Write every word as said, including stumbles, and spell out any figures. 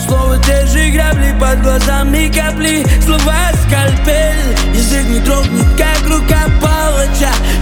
Снова те же грабли, под глазами капли, слова скальпель. Язык не дрогнет, как рука палача.